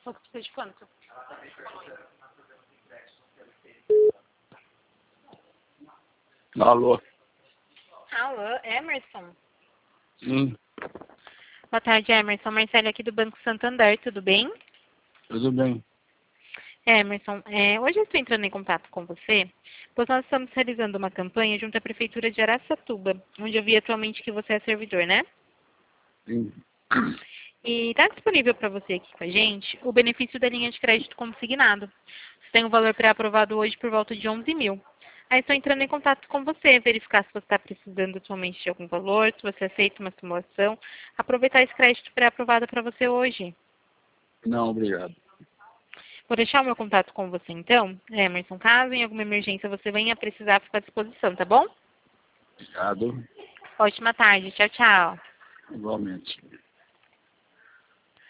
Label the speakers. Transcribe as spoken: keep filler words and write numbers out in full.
Speaker 1: Você precisa de quanto?
Speaker 2: Alô?
Speaker 1: Alô, Emerson?
Speaker 2: Sim,
Speaker 1: Boa tarde, Emerson. Marcelo aqui do Banco Santander, tudo bem?
Speaker 2: tudo bem.
Speaker 1: Emerson, é, hoje eu estou entrando em contato com você, pois nós estamos realizando uma campanha junto à Prefeitura de Araçatuba, onde eu vi atualmente que você é servidor, né?
Speaker 2: Sim.
Speaker 1: E está disponível para você aqui com a gente o benefício da linha de crédito consignado. Você tem um valor pré-aprovado hoje por volta de onze mil. Aí estou entrando em contato com você, verificar se você está precisando atualmente de algum valor, se você aceita uma simulação, aproveitar esse crédito pré-aprovado para você hoje.
Speaker 2: Não, obrigado.
Speaker 1: Vou deixar o meu contato com você então, Emerson, caso em alguma emergência você venha precisar, ficar à disposição, tá bom?
Speaker 2: Obrigado.
Speaker 1: Ótima tarde, tchau, tchau.
Speaker 2: Igualmente.